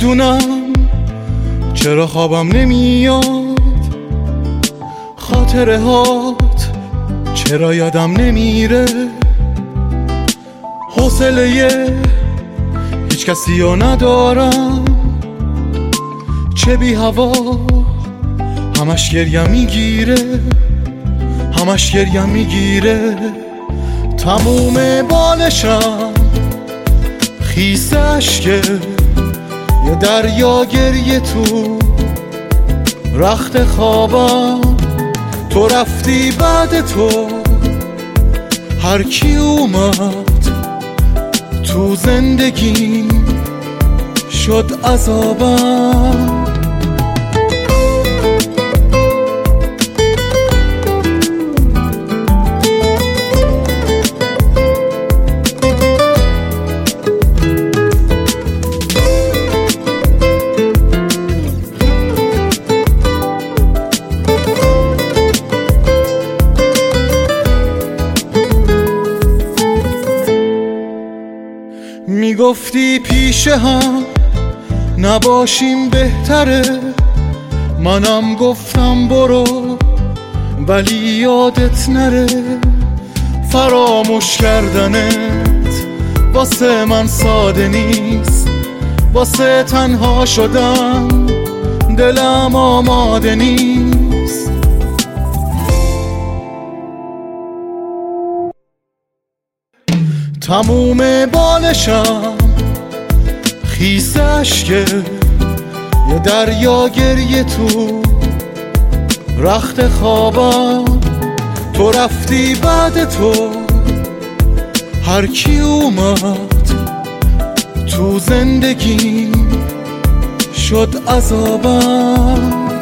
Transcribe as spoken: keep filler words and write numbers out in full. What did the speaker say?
نمیدونم چرا خوابم نمیاد، خاطره هات چرا یادم نمیره، حوصله هیچ کسی رو ندارم، چه بی هوا همش گریم میگیره، همش گریم میگیره. تموم بالشم خیس اشکه، یه دریا گریه تو رخت خوابم. تو رفتی بعد تو هر کی اومد تو زندگی شد عذابم. میگفتی پیشه هم نباشیم بهتره، منم گفتم برو ولی یادت نره. فراموش کردنت واسه من ساده نیست، واسه تنها شدن دلم آماده نیست. تموم بالشم خیس اشکه، یه دریا گریه تو رخت خوابم. تو رفتی بعد تو هر کی اومد تو زندگی شد عذابم.